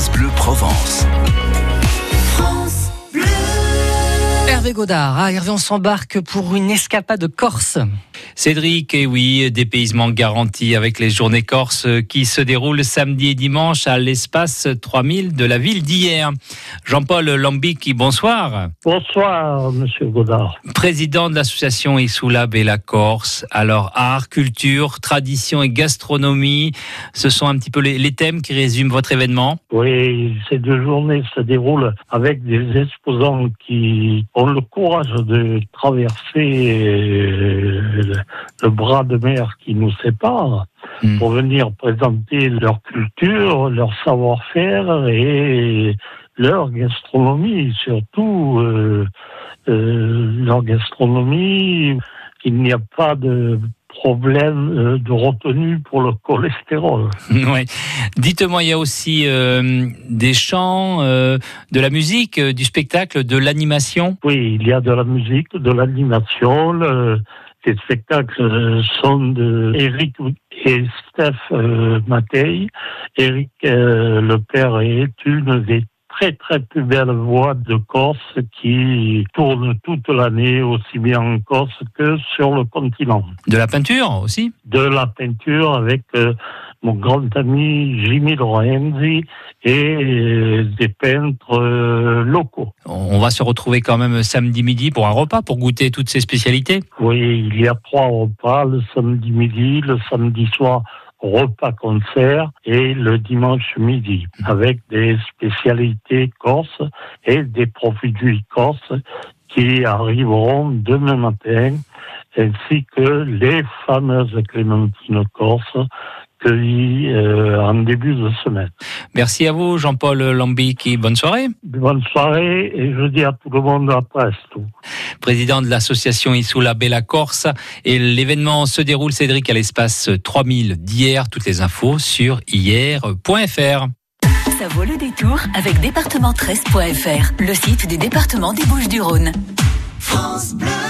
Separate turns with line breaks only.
France Bleu Provence.
France Bleu.
Hervé Godard, Hervé, on s'embarque pour une escapade corse.
Cédric, et oui, dépaysement garanti avec les journées corses qui se déroulent samedi et dimanche à l'espace 3000 de la ville d'hier. Jean-Paul Lambic, bonsoir.
Bonsoir, monsieur Godard.
Président de l'association Isoulab et la Corse. Alors, art, culture, tradition et gastronomie, ce sont un petit peu les thèmes qui résument votre événement.
Oui, ces deux journées se déroulent avec des exposants qui ont le courage de traverser le bras de mer qui nous sépare pour venir présenter leur culture, leur savoir-faire et leur gastronomie, surtout leur gastronomie. Il n'y a pas de problème de retenue pour le cholestérol.
Ouais. Dites-moi, il y a aussi des chants, de la musique, du spectacle, de l'animation.
Oui, il y a de la musique, de l'animation. Les spectacles sont de Eric et Steph Matei. Eric, le père, est une des très très plus belles voix de Corse qui tourne toute l'année, aussi bien en Corse que sur le continent.
De la peinture aussi ?
De la peinture avec mon grand ami Jimmy Lorenzi et des peintres locaux.
On va se retrouver quand même samedi midi pour un repas, pour goûter toutes ces spécialités.
Oui, il y a 3 repas, le samedi midi, le samedi soir, repas-concert et le dimanche midi, avec des spécialités corses et des produits corses qui arriveront demain matin, ainsi que les fameuses clémentines corses cueillies en début de semaine.
Merci à vous, Jean-Paul Lambic, et bonne soirée.
Bonne soirée, et je dis à tout le monde à presto.
Président de l'association Isoulab et la Corse, et l'événement se déroule, Cédric, à l'espace 3000 d'hier. Toutes les infos sur hier.fr.
Ça vaut le détour avec département13.fr, le site du département des Bouches-du-Rhône. France Bleu.